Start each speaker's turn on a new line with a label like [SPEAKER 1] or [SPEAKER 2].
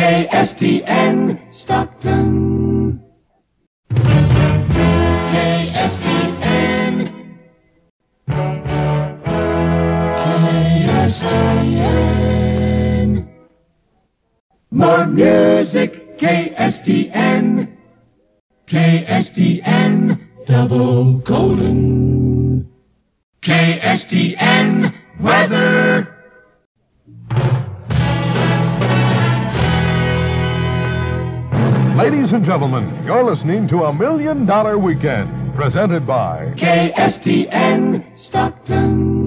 [SPEAKER 1] KSTN, Stockton. KSTN. KSTN. More music, KSTN. KSTN, double colon. KSTN, weather.
[SPEAKER 2] Ladies and gentlemen, you're listening to $1 Million Weekend, presented by
[SPEAKER 1] KSTN, Stockton.